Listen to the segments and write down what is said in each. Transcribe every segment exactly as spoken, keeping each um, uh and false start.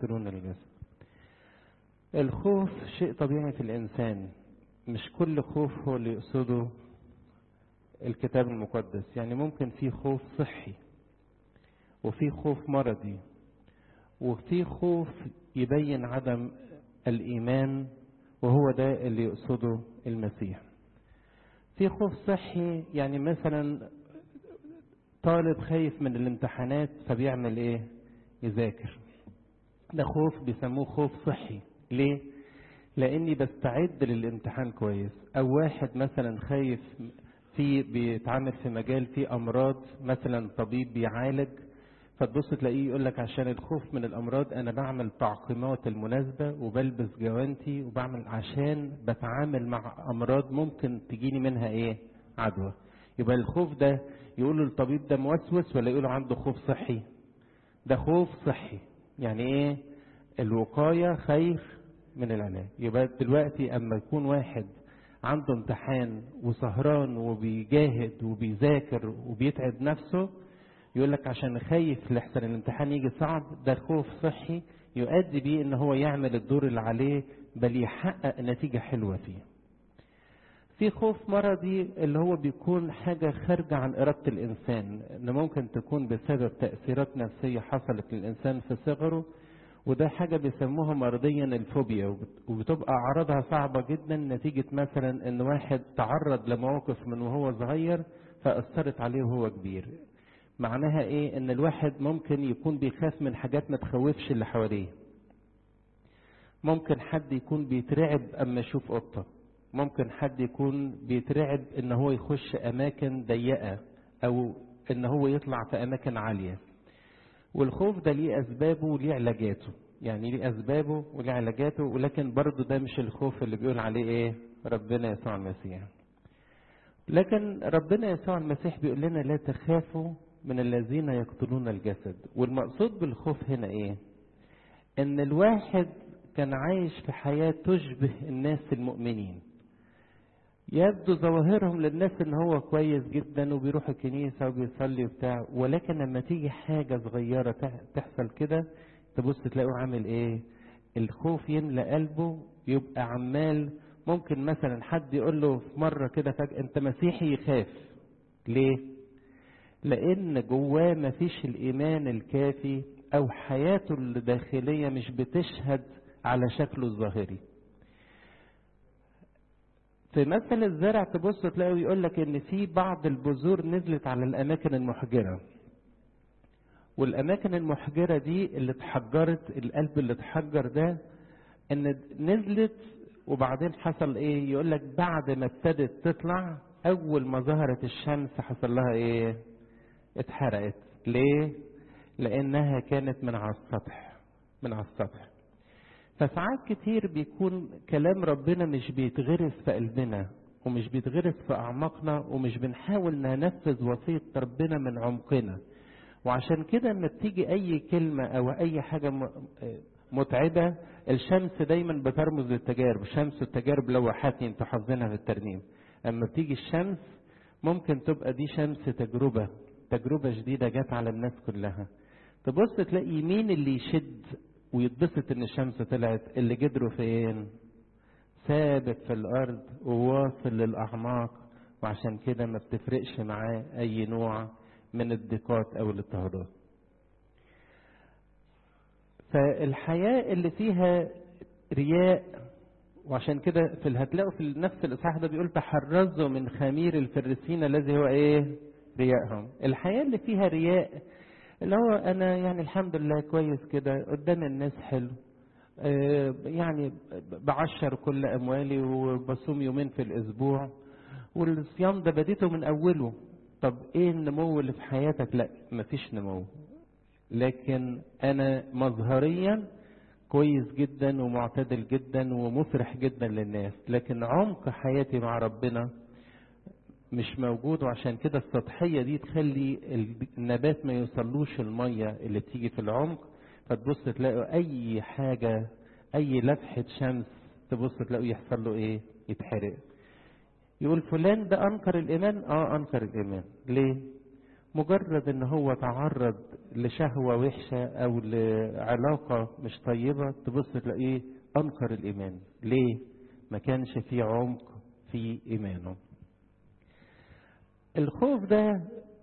يقتلون الجسد. الخوف شيء طبيعي في الإنسان، مش كل خوف هو اللي يقصده الكتاب المقدس. يعني ممكن في خوف صحي، وفي خوف مرضي، وفي خوف يبين عدم الإيمان، وهو ده اللي يقصده المسيح. في خوف صحي، يعني مثلا طالب خايف من الامتحانات فبيعمل ايه؟ يذاكر. ده خوف بيسموه خوف صحي. ليه؟ لاني بستعد للامتحان كويس. او واحد مثلا خايف في بيتعامل في مجال فيه امراض، مثلا طبيب بيعالج، فتبص تلاقيه يقول لك عشان الخوف من الامراض انا بعمل تعقيمات المناسبه وبلبس جوانتي وبعمل عشان بتعامل مع امراض ممكن تجيني منها ايه؟ عدوى. يبقى الخوف ده يقولوا الطبيب ده موسوس ولا يقولوا عنده خوف صحي؟ ده خوف صحي. يعني ايه؟ الوقايه خير من العلاج. يبقى دلوقتي اما يكون واحد عنده امتحان وسهران وبيجاهد وبيذاكر وبيتعب نفسه، يقول لك عشان خايف لحسن الامتحان يجي صعب، ده خوف صحي يؤدي بيه ان هو يعمل الدور اللي عليه، بل يحقق نتيجة حلوة فيه. في خوف مرضي اللي هو بيكون حاجة خارجة عن إرادة الإنسان، إن ممكن تكون بسبب تأثيرات نفسية حصلت للإنسان في صغره، وده حاجة بيسموها مرضيا الفوبيا، وبتبقى أعراضها صعبة جدا نتيجة مثلا إن واحد تعرض لمواقف من وهو صغير فأثرت عليه وهو كبير. معناها إيه؟ إن الواحد ممكن يكون بيخاف من حاجات ما تخوفش اللي حواليه. ممكن حد يكون بيترعب أما يشوف قطة، ممكن حد يكون بيترعب إن هو يخش أماكن ضيقة، أو إن هو يطلع في أماكن عالية. والخوف ده ليه أسبابه وليه علاجاته، يعني ليه أسبابه وليه علاجاته، ولكن برضه ده مش الخوف اللي بيقول عليه إيه؟ ربنا يسوع المسيح. لكن ربنا يسوع المسيح بيقول لنا لا تخافوا من الذين يقتلون الجسد. والمقصود بالخوف هنا إيه؟ إن الواحد كان عايش في حياة تشبه الناس المؤمنين، يبدو ظواهرهم للناس ان هو كويس جدا وبيروح الكنيسة وبيصلي وبتاع، ولكن لما تيجي حاجة صغيرة تحصل كده تبص تلاقيه عامل ايه؟ الخوف يملأ قلبه، يبقى عمال ممكن مثلا حد يقول له في مرة كده فجأة انت مسيحي، يخاف. ليه؟ لان جواه مفيش الايمان الكافي، او حياته الداخلية مش بتشهد على شكله الظاهري. في مثل الزرع تبص تلاقيه يقول لك ان في بعض البذور نزلت على الاماكن المحجره، والاماكن المحجره دي اللي اتحجرت، القلب اللي اتحجر ده ان نزلت، وبعدين حصل ايه؟ يقول لك بعد ما ابتدت تطلع اول ما ظهرت الشمس حصل لها ايه؟ اتحرقت. ليه؟ لانها كانت من على السطح، من على السطح. فساعات كتير بيكون كلام ربنا مش بيتغرس في قلبنا، ومش بيتغرس في أعماقنا، ومش بنحاول ننفذ وصية ربنا من عمقنا. وعشان كده لما بتيجي أي كلمة أو أي حاجة متعبة، الشمس دايما بترمز للتجارب. شمس التجارب لوحات انتوا حافظينها في الترنيم. أما بتيجي الشمس ممكن تبقى دي شمس تجربة، تجربة جديدة جت على الناس كلها. تبص تلاقي مين اللي يشد ويتبسط ان الشمس طلعت؟ اللي جدره فين؟ ثابت في الارض وواصل للاعماق، وعشان كده ما بتفرقش معاه اي نوع من الضيقات او الاضطهادات. فالحياة اللي فيها رياء، وعشان كده في هتلاقوا في نفس الاصحاح ده بيقول تحرزوا من خمير الفريسين الذي هو ايه؟ رياءهم. الحياة اللي فيها رياء اللي هو انا يعني الحمد لله كويس كده قدام الناس، حلو، آه يعني بعشر كل اموالي وبصوم يومين في الاسبوع، والصيام ده بديته من اوله. طب ايه النمو اللي في حياتك؟ لا مفيش نمو. لكن انا مظهريا كويس جدا ومعتدل جدا ومفرح جدا للناس، لكن عمق حياتي مع ربنا مش موجود. وعشان كده السطحية دي تخلي النبات ما يوصلوش المية اللي بتيجي في العمق، فتبص تلاقوا اي حاجة، اي لفحة شمس تبص تلاقوا يحصل له ايه؟ يتحرق. يقول فلان ده انكر الايمان. اه انكر الايمان. ليه؟ مجرد ان هو تعرض لشهوة وحشة او لعلاقة مش طيبة تبص تلاقيه انكر الايمان. ليه؟ ما كانش فيه عمق في ايمانه. الخوف ده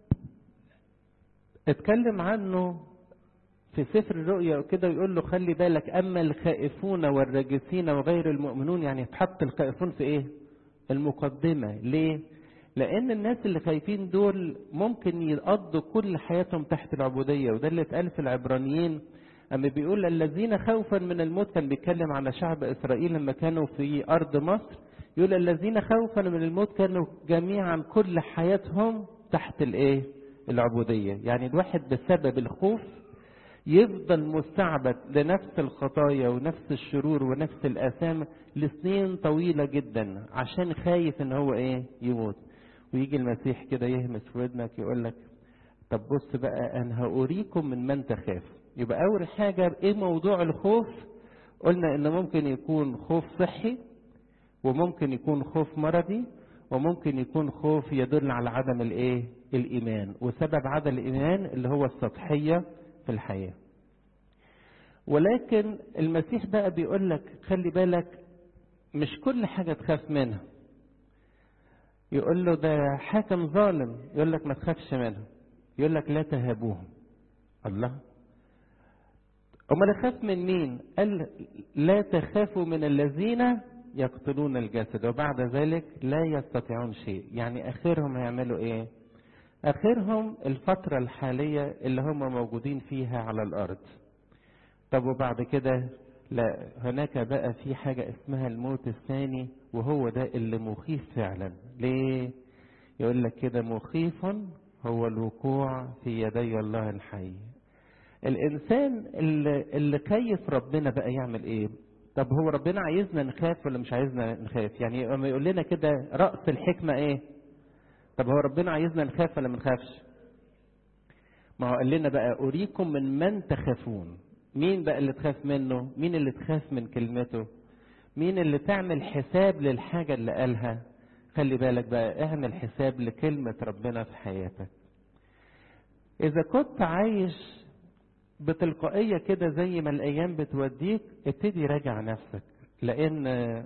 اتكلم عنه في سفر الرؤيا وكده، يقول له خلي بالك اما الخائفون والراجسين وغير المؤمنون. يعني تحط الخائفون في ايه؟ المقدمة. ليه؟ لان الناس اللي خايفين دول ممكن يقضوا كل حياتهم تحت العبودية، وده اللي اتقال في العبرانيين اما بيقول الذين خوفا من الموت. كان بيتكلم على شعب اسرائيل لما كانوا في ارض مصر، يقول الذين خوفا من الموت كانوا جميعا كل حياتهم تحت الايه؟ العبودية. يعني الواحد بسبب الخوف يفضل مستعبد لنفس الخطايا ونفس الشرور ونفس الآثام لسنين طويلة جدا عشان خايف ان هو ايه؟ يموت. ويجي المسيح كده يهمس في ودنك يقول لك طب بص بقى انا هأريكم من من تخاف. يبقى اول حاجة ايه موضوع الخوف؟ قلنا ان ممكن يكون خوف صحي، وممكن يكون خوف مرضي، وممكن يكون خوف يدل على عدم الايه؟ الايمان. وسبب عدم الايمان اللي هو السطحية في الحياة. ولكن المسيح بقى بيقول لك خلي بالك مش كل حاجة تخاف منها. يقول له ده حاكم ظالم، يقول لك ما تخافش منه. يقول لك لا تهابوهم. الله، امال اخاف من مين؟ قال لا تخافوا من الذين يقتلون الجسد وبعد ذلك لا يستطيعون شيء. يعني اخرهم هيعملوا ايه؟ اخرهم الفترة الحالية اللي هم موجودين فيها على الارض. طب وبعد كده لا، هناك بقى في حاجة اسمها الموت الثاني، وهو ده اللي مخيف فعلا. ليه؟ يقول لك كده مخيف هو الوقوع في يدي الله الحي. الانسان اللي, اللي كيف ربنا بقى يعمل ايه؟ طب هو ربنا عايزنا نخاف ولا مش عايزنا نخاف؟ يعني لما يقول لنا كده رأس الحكمة ايه؟ طب هو ربنا عايزنا نخاف ولا ما نخافش؟ ما هو قال لنا بقى أريكم من من تخافون. مين بقى اللي تخاف منه؟ مين اللي تخاف من كلمته؟ مين اللي تعمل حساب للحاجة اللي قالها؟ خلي بالك بقى اعمل حساب لكلمة ربنا في حياتك. إذا كنت عايش بتلقائية كده زي ما الأيام بتوديك، ابتدي راجع نفسك. لأن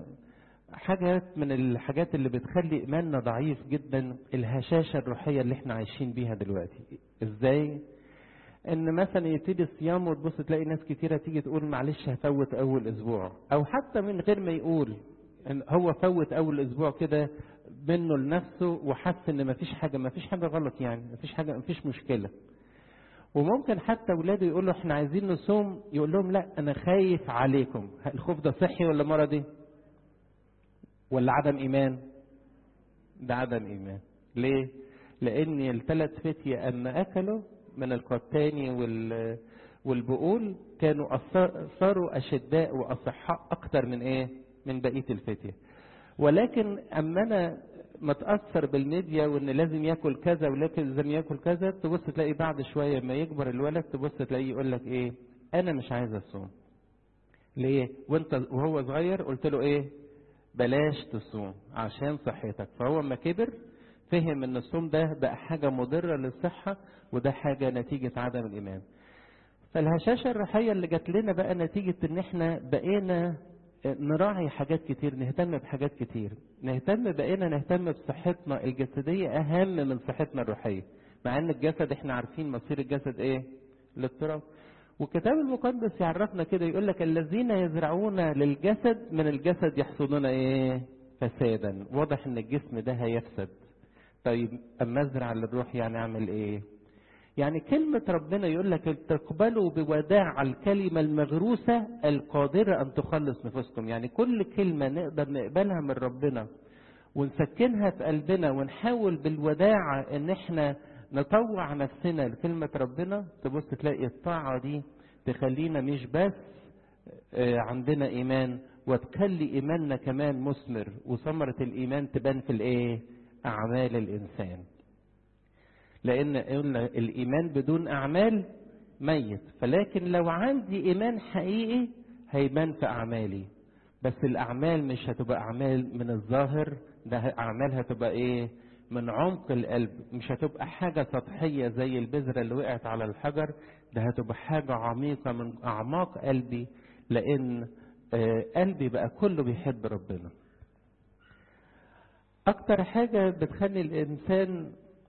حاجات من الحاجات اللي بتخلي إيماننا ضعيف جدا الهشاشة الروحية اللي احنا عايشين بيها دلوقتي. ازاي؟ ان مثلا يبتدي الصيام وتبص تلاقي ناس كتيرة تيجي تقول معلش هفوت اول اسبوع، او حتى من غير ما يقول ان هو فوت اول اسبوع كده منه لنفسه وحس ان مفيش حاجة مفيش حاجة غلط، يعني مفيش حاجة مفيش مشكلة. وممكن حتى اولاده يقولوا احنا عايزين نصوم، يقول لهم لا انا خايف عليكم. الخوف ده صحي ولا مرضي؟ ولا عدم ايمان؟ ده عدم ايمان. ليه؟ لان الثلاث فتية اما اكلوا من القطاني وال والبقول كانوا صاروا اشداء واصحاء اكتر من ايه؟ من بقيه الفتية. ولكن اما انا متاثر بالميديا وان لازم ياكل كذا ولازم ياكل كذا، تبص تلاقي بعد شويه ما يكبر الولد تبص تلاقيه يقول لك ايه؟ انا مش عايز اصوم. ليه؟ وانت وهو صغير قلت له ايه؟ بلاش تصوم عشان صحتك. فهو لما كبر فهم ان الصوم ده بقى حاجة مضرة للصحة، وده حاجة نتيجة عدم الايمان. فالهشاشة الروحية اللي جات لنا بقى نتيجة ان احنا بقينا نراعي حاجات كتير، نهتم بحاجات كتير، نهتم بقينا نهتم بصحتنا الجسدية اهم من صحتنا الروحية. مع ان الجسد احنا عارفين مصير الجسد ايه؟ للتراب. والكتاب المقدس يعرفنا كده يقول لك الذين يزرعون للجسد من الجسد يحصدون ايه؟ فسادا. واضح ان الجسم ده هيفسد. طيب اما ازرع للروح يعني اعمل ايه؟ يعني كلمة ربنا يقول لك تقبلوا بوداع الكلمة المغروسة القادرة ان تخلص نفوسكم. يعني كل كلمة نقدر نقبلها من ربنا ونسكنها في قلبنا ونحاول بالوداع ان احنا نطوع نفسنا لكلمة ربنا، تبص تلاقي الطاعة دي تخلينا مش بس عندنا ايمان، وتخلي ايماننا كمان مثمر، وثمرة الايمان تبان في الايه؟ اعمال الانسان. لان قلنا الايمان بدون اعمال ميت، فلكن لو عندي ايمان حقيقي هيبان في اعمالي. بس الاعمال مش هتبقى اعمال من الظاهر، ده اعمال هتبقى ايه؟ من عمق القلب، مش هتبقى حاجة سطحية زي البذرة اللي وقعت على الحجر، ده هتبقى حاجة عميقة من أعماق قلبي، لأن قلبي بقى كله بيحب ربنا. أكتر حاجة بتخلي الإنسان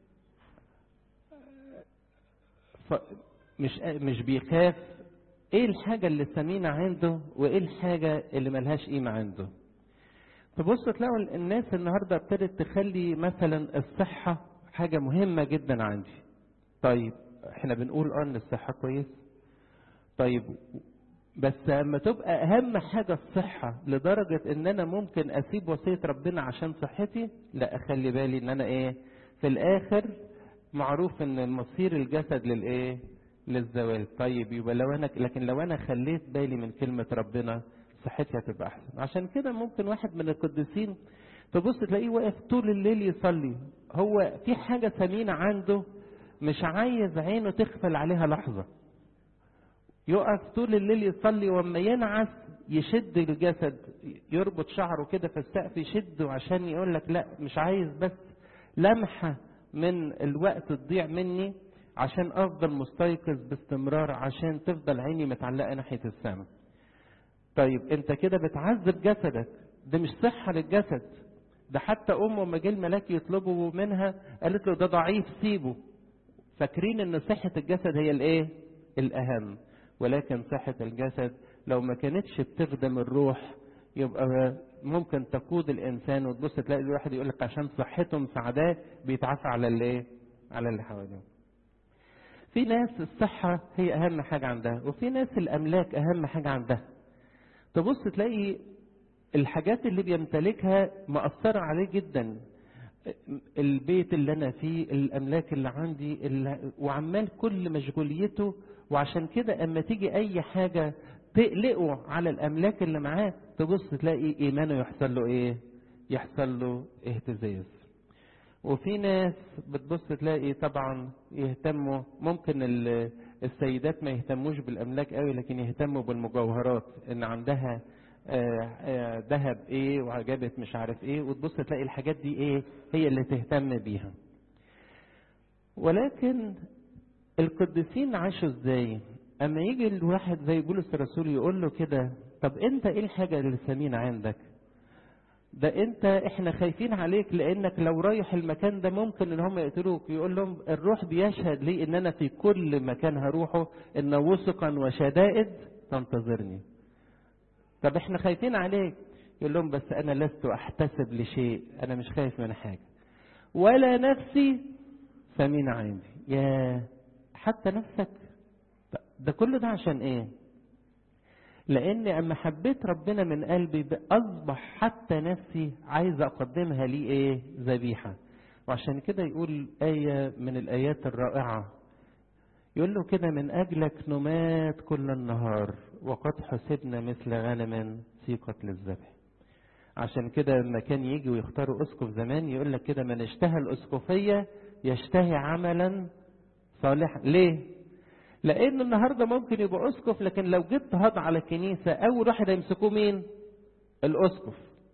مش مش بيخاف، إيه الحاجة اللي ثمينة عنده وإيه الحاجة اللي ملهاش قيمة عنده. تبص تلاقوا الناس النهاردة ابتدت تخلي مثلا الصحة حاجة مهمة جدا عندي. طيب احنا بنقول اه ان الصحة كويس، طيب بس لما تبقى اهم حاجة الصحة لدرجة ان انا ممكن اسيب وصية ربنا عشان صحتي، لا اخلي بالي ان انا ايه في الاخر معروف ان مصير الجسد للايه للزوال. طيب يبقى لو انا لكن لو انا خليت بالي من كلمة ربنا صحتي هتبقى احسن. عشان كده ممكن واحد من القديسين تبص تلاقيه واقف طول الليل يصلي، هو في حاجة ثمينة عنده مش عايز عينه تغفل عليها لحظة، يقف طول الليل يصلي، وما ينعس يشد الجسد، يربط شعره كده في السقف يشده عشان يقول لك لا مش عايز بس لمحة من الوقت تضيع مني عشان افضل مستيقظ باستمرار، عشان تفضل عيني متعلقة ناحية السماء. طيب انت كده بتعذب جسدك، ده مش صحة للجسد. ده حتى امه لما جه الملاك يطلبوا منها قالت له ده ضعيف سيبه، فاكرين ان صحة الجسد هي الايه الاهم، ولكن صحة الجسد لو ما كانتش بتخدم الروح يبقى ممكن تقود الانسان، وتبص تلاقي الواحد يقول لك عشان صحته مساعداه بيتعافى على الايه على اللي حواليه. في ناس الصحة هي اهم حاجة عندها، وفي ناس الاملاك اهم حاجة عندها. تبص تلاقي الحاجات اللي بيمتلكها مأثرة عليه جدا، البيت اللي انا فيه، الاملاك اللي عندي اللي وعمال كل مشغوليته، وعشان كده اما تيجي اي حاجة تقلقه على الاملاك اللي معاه تبص تلاقي ايمانه يحصل له ايه يحصل له اهتزاز. وفي ناس بتبص تلاقي طبعا يهتموا، ممكن السيدات ما يهتموش بالاملاك قوي لكن يهتموا بالمجوهرات، ان عندها ذهب ايه وجابت مش عارف ايه، وتبص تلاقي الحاجات دي ايه هي اللي تهتم بيها. ولكن القديسين عاشوا ازاي؟ اما يجي الواحد زي بولس الرسول يقول له كده طب انت ايه الحاجة اللي ثمينة عندك؟ ده انت احنا خايفين عليك لانك لو رايح المكان ده ممكن ان هم يقتلوك. يقول لهم الروح بيشهد لي ان انا في كل مكان هروحه ان وثقا وشدائد تنتظرني. طب احنا خايفين عليك، يقول لهم بس انا لست احتسب لشيء، انا مش خايف من حاجة ولا نفسي ثمينة عندي. يا حتى نفسك، ده كل ده عشان ايه؟ لان اما حبيت ربنا من قلبي اصبح حتى نفسي عايز اقدمها لي ايه ذبيحة. وعشان كده يقول آية من الايات الرائعة، يقول له كده من اجلك نمات كل النهار وقد حسبنا مثل غنم سيقت للذبح. عشان كده لما كان يجي ويختاروا اسقف زمان يقول لك كده من اشتهى الاسقفية يشتهي عملا صالحا. ليه؟ لان النهارده ممكن يبقى اسقف لكن لو جبت هض على الكنيسه اول واحد هيمسكوه مين؟ الاسقف.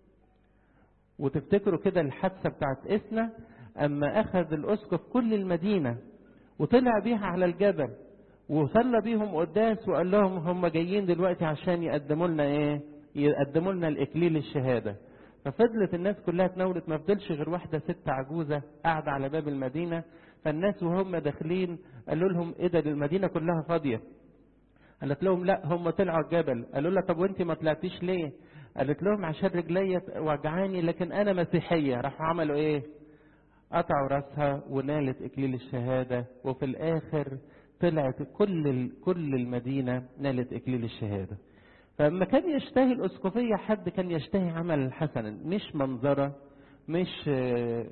وتفتكروا كده الحادثه بتاعت اسنا اما اخذ الاسقف كل المدينه وطلع بيها على الجبل وصلى بيهم قداس وقال لهم هم جايين دلوقتي عشان يقدموا لنا ايه؟ يقدموا لنا الاكليل الشهاده. ففضلت الناس كلها تناولت، ما فضلش غير واحده ست عجوزه قاعده على باب المدينه. فالناس وهم داخلين قالوا لهم ايه ده المدينه كلها فاضيه؟ قالت لهم لا هم طلعوا الجبل. قالوا لها طب وانت ما طلعتيش ليه؟ قالت لهم عشان رجلي وجعاني لكن انا مسيحيه. راحوا عملوا ايه؟ قطعوا راسها ونالت اكليل الشهاده، وفي الاخر طلعت كل كل المدينه نالت اكليل الشهاده. فلما كان يشتهي الاسقفيه حد كان يشتهي عمل حسنا، مش منظره، مش آآ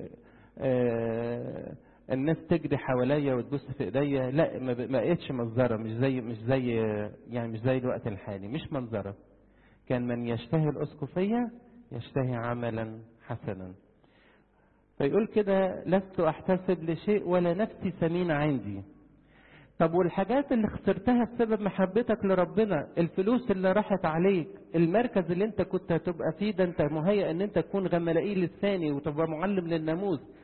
آآ الناس تجري حواليا وتبص في ايديا، لا ما بقتش منظره، مش زي مش زي يعني مش زي الوقت الحالي، مش منظره. كان من يشتهي الاسقفيه يشتهي عملا حسنا. فيقول كده لست احتسب لشيء ولا نفسي ثمينة عندي. طب والحاجات اللي خسرتها بسبب محبتك لربنا، الفلوس اللي راحت عليك، المركز اللي انت كنت هتبقى فيه، ده انت مهيأ ان انت تكون غملائيل الثاني وتبقى معلم للناموس،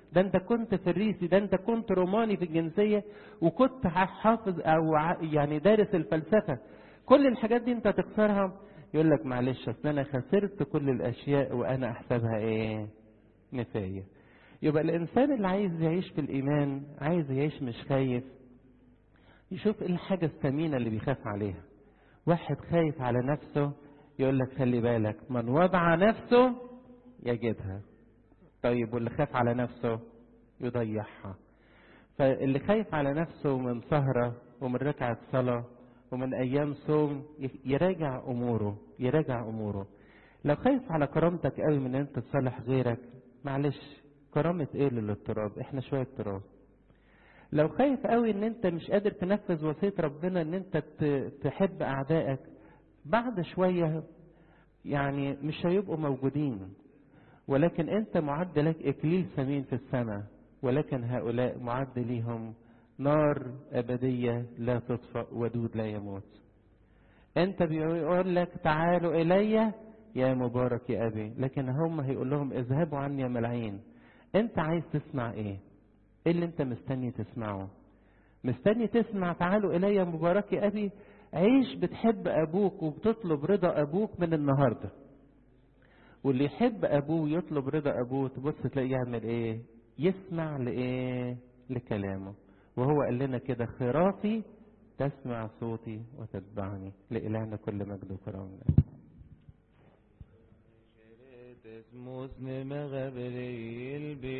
ده انت كنت فريسي، ده انت كنت روماني في الجنسية وكنت حافظ او يعني دارس الفلسفة، كل الحاجات دي انت تخسرها. يقول لك معلش اصل انا خسرت كل الاشياء وانا احسبها ايه؟ نفاية. يبقى الانسان اللي عايز يعيش في الايمان، عايز يعيش مش خايف، يشوف ايه الحاجة الثمينة اللي بيخاف عليها. واحد خايف على نفسه يقول لك خلي بالك من وضع نفسه يجدها. طيب واللي خاف على نفسه يضيعها. فاللي خايف على نفسه من سهرة ومن ركعة صلاة ومن أيام صوم يراجع أموره، يراجع أموره. لو خايف على كرامتك قوي من أنت تصالح غيرك، معلش كرامة إيه للاضطراب؟ إحنا شوية تراب. لو خايف قوي ان انت مش قادر تنفذ وصية ربنا ان انت تحب اعدائك، بعد شوية يعني مش هيبقوا موجودين، ولكن انت معد لك اكليل ثمين في السماء، ولكن هؤلاء معد ليهم نار ابدية لا تطفأ ودود لا يموت. انت بيقول لك تعالوا الي يا مبارك يا ابي، لكن هم هيقول لهم اذهبوا عني يا ملعين. انت عايز تسمع ايه؟ ايه اللي انت مستني تسمعه؟ مستني تسمع تعالوا الي يا مبارك يا ابي؟ عيش بتحب ابوك وبتطلب رضا ابوك من النهارده. واللي يحب ابوه يطلب رضا ابوه تبص تلاقيه يعمل ايه؟ يسمع لايه؟ لكلامه. وهو قال لنا كده خرافي تسمع صوتي وتتبعني. لإلهنا كل مجد وكرم. اسمه اسم مغبري